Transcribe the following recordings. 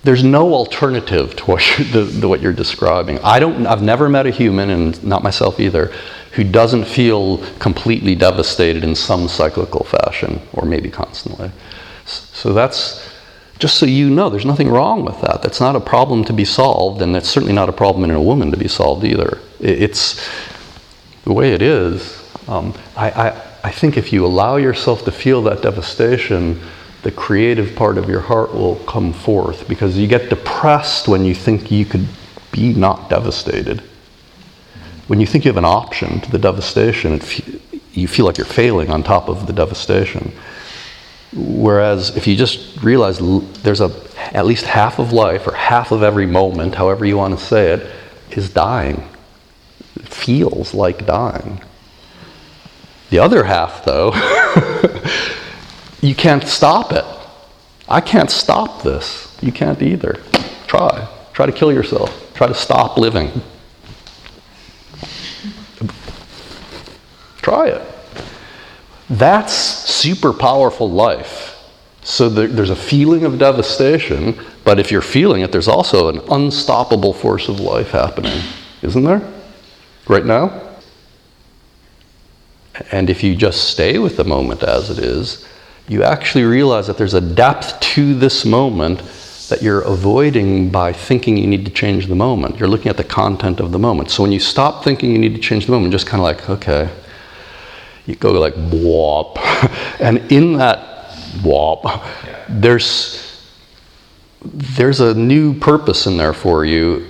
there's no alternative to what you're describing. I've never met a human, and not myself either, who doesn't feel completely devastated in some cyclical fashion, or maybe constantly. So that's, just so you know, there's nothing wrong with that. That's not a problem to be solved, and that's certainly not a problem in a woman to be solved either. It's the way it is. I think if you allow yourself to feel that devastation, the creative part of your heart will come forth, because you get depressed when you think you could be not devastated. When you think you have an option to the devastation, you feel like you're failing on top of the devastation. Whereas if you just realize there's at least half of life, or half of every moment, however you want to say it, is dying. It feels like dying. The other half, though, you can't stop it. I can't stop this. You can't either. Try. Try to kill yourself. Try to stop living. Try it. That's super powerful life. So there's a feeling of devastation, but if you're feeling it, there's also an unstoppable force of life happening. Isn't there? Right now? And if you just stay with the moment as it is, you actually realize that there's a depth to this moment that you're avoiding by thinking you need to change the moment. You're looking at the content of the moment. So when you stop thinking you need to change the moment, just kind of like, okay, you go like, whop. And in that whop, there's a new purpose in there for you.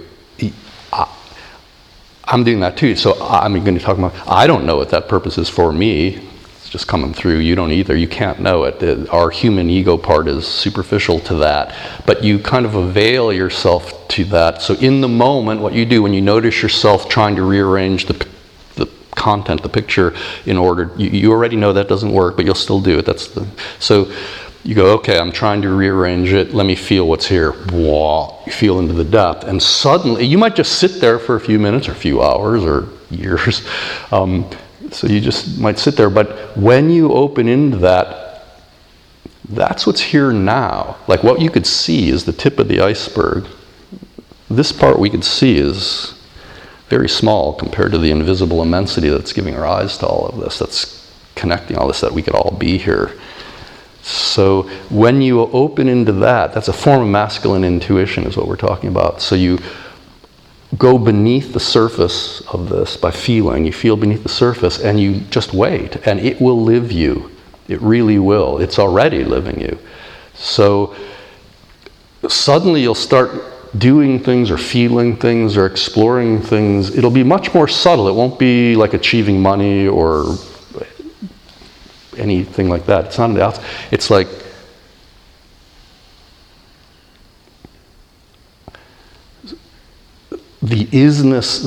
I'm doing that too. So I'm going to talk about, I don't know what that purpose is for me. It's just coming through. You don't either. You can't know it. Our human ego part is superficial to that. But you kind of avail yourself to that. So in the moment, what you do when you notice yourself trying to rearrange the content, the picture, in order, you already know that doesn't work, but you'll still do it. So you go, okay, I'm trying to rearrange it. Let me feel what's here. Whoa, you feel into the depth. And suddenly, you might just sit there for a few minutes or a few hours or years. So you just might sit there. But when you open into that, that's what's here now. Like what you could see is the tip of the iceberg. This part we could see is very small compared to the invisible immensity that's giving rise to all of this, that's connecting all this, that we could all be here. So when you open into that, that's a form of masculine intuition is what we're talking about. So you go beneath the surface of this by feeling. You feel beneath the surface and you just wait, and it will live you. It really will. It's already living you. So suddenly you'll start doing things or feeling things or exploring things. It'll be much more subtle. It won't be like achieving money or anything like that. It's not on the outside. It's like the isness,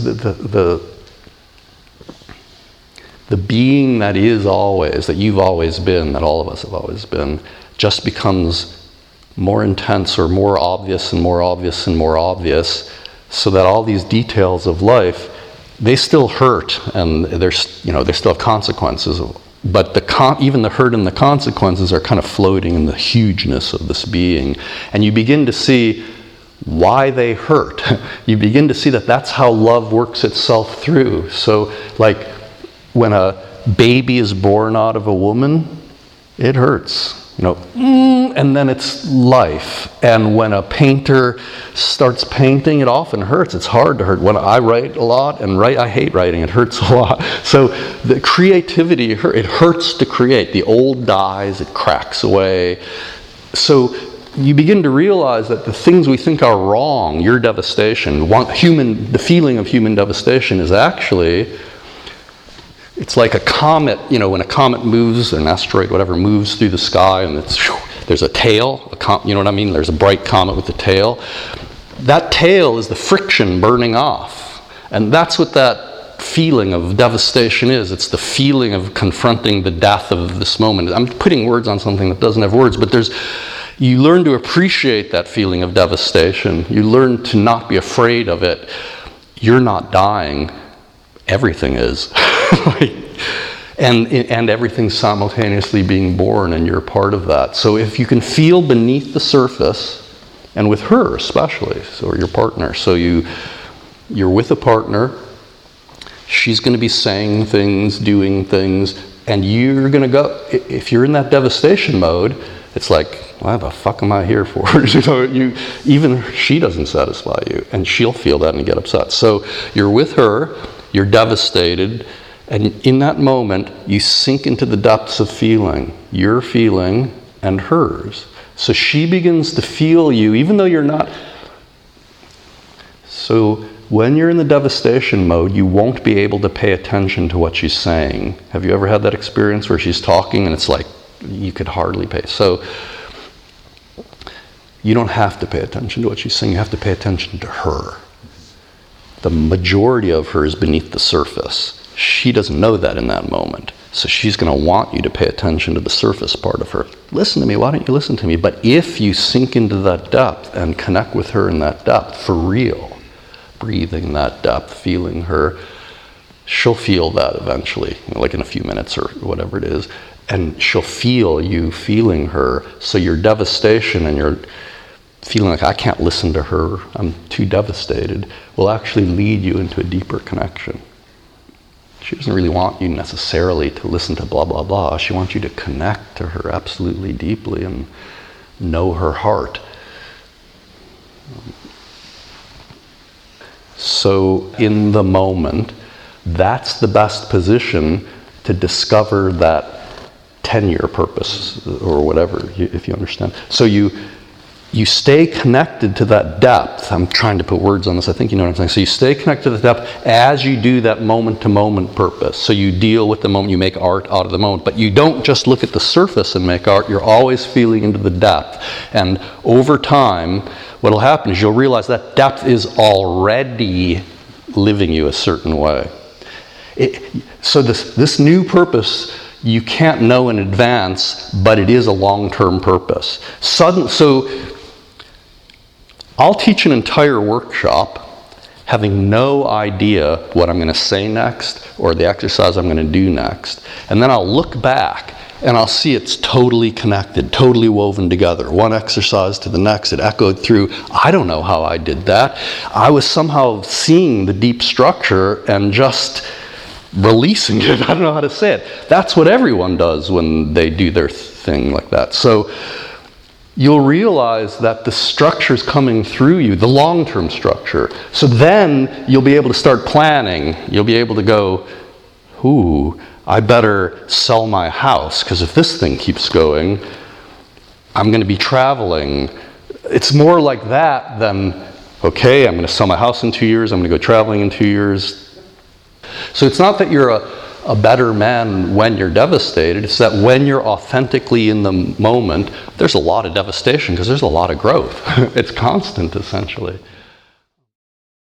the being that is always, that you've always been, that all of us have always been, just becomes more intense or more obvious and more obvious and more obvious, so that all these details of life, they still hurt, and they still have consequences. But even the hurt and the consequences are kind of floating in the hugeness of this being. And you begin to see why they hurt. You begin to see that that's how love works itself through. So like when a baby is born out of a woman, it hurts. And then it's life. And when a painter starts painting, it often hurts. It's hard to hurt. When I write a lot, I hate writing. It hurts a lot. So the creativity, it hurts to create. The old dies, it cracks away. So you begin to realize that the things we think are wrong, your devastation, the feeling of human devastation is actually, it's like a comet, when a comet moves, an asteroid, whatever, moves through the sky, and there's a tail, you know what I mean? There's a bright comet with a tail. That tail is the friction burning off. And that's what that feeling of devastation is. It's the feeling of confronting the death of this moment. I'm putting words on something that doesn't have words, but you learn to appreciate that feeling of devastation. You learn to not be afraid of it. You're not dying. Everything is. And everything's simultaneously being born, and you're part of that. So if you can feel beneath the surface, And with her especially, or your partner. So you're with a partner, she's going to be saying things, doing things, and you're going to go, if you're in that devastation mode, it's like, why the fuck am I here for? Even she doesn't satisfy you, and she'll feel that and get upset. So you're with her, you're devastated, and in that moment, you sink into the depths of feeling, your feeling and hers. So she begins to feel you, even though you're not. So when you're in the devastation mode, you won't be able to pay attention to what she's saying. Have you ever had that experience where she's talking and it's like you could hardly pay? So you don't have to pay attention to what she's saying. You have to pay attention to her. The majority of her is beneath the surface. She doesn't know that in that moment. So she's going to want you to pay attention to the surface part of her. Listen to me, why don't you listen to me? But if you sink into that depth and connect with her in that depth, for real, breathing that depth, feeling her, she'll feel that eventually, like in a few minutes or whatever it is, and she'll feel you feeling her. So your devastation and your feeling like, I can't listen to her, I'm too devastated, will actually lead you into a deeper connection. She doesn't really want you necessarily to listen to blah, blah, blah. She wants you to connect to her absolutely deeply and know her heart. So in the moment, that's the best position to discover that 10-year purpose or whatever, if you understand. So you stay connected to that depth. I'm trying to put words on this. I think you know what I'm saying. So you stay connected to the depth as you do that moment-to-moment purpose. So you deal with the moment, you make art out of the moment. But you don't just look at the surface and make art. You're always feeling into the depth. And over time, what will happen is you'll realize that depth is already living you a certain way. So this new purpose, you can't know in advance, but it is a long-term purpose. So I'll teach an entire workshop having no idea what I'm going to say next or the exercise I'm going to do next. And then I'll look back and I'll see it's totally connected, totally woven together. One exercise to the next, it echoed through. I don't know how I did that. I was somehow seeing the deep structure and just releasing it. I don't know how to say it. That's what everyone does when they do their thing like that. So you'll realize that the structure's coming through you, the long-term structure. So then you'll be able to start planning. You'll be able to go, ooh, I better sell my house, because if this thing keeps going, I'm going to be traveling. It's more like that than, okay, I'm going to sell my house in 2 years, I'm going to go traveling in 2 years. So it's not that you're a better man when you're devastated. It's that when you're authentically in the moment, there's a lot of devastation because there's a lot of growth. It's constant, essentially.